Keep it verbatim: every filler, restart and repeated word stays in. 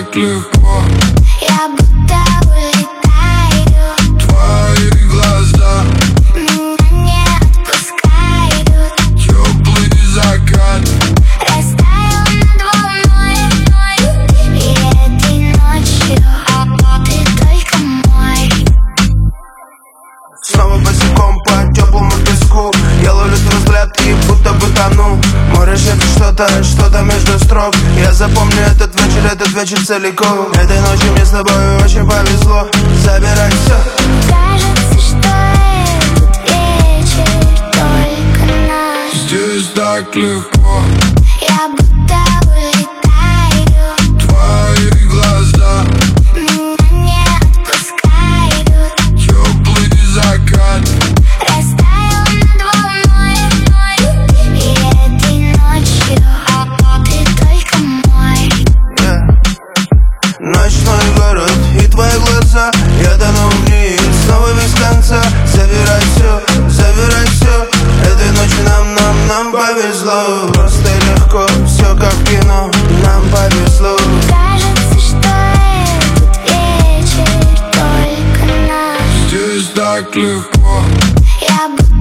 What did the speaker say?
так легко. Я будто улетаю. Твои глаза меня не отпускают. теплый закат Растаял над волной. И этой ночью ты только мой. Снова босиком по теплому песку. Я ловлю твой взгляд и будто бы тону. Море шепчет что-то, что-то между строк. Я запомню этот вечер, этот вечер целиком. Этой ночью мне с тобой очень повезло. Забирай все. Кажется, что этот вечер только наш. здесь так легко. Я будто улетаю. Твои глаза меня не отпускают. теплый закат Растаял над волной. И этой ночью ты только мой. Yeah. Ночной город и твои глаза. Я тону вниз, снова без конца. Забирай все, забирай все. Этой ночью нам, нам, нам повезло. Просто и легко, все как в кино. Нам повезло. Кажется, что этот вечер только наш. здесь так легко. Я будто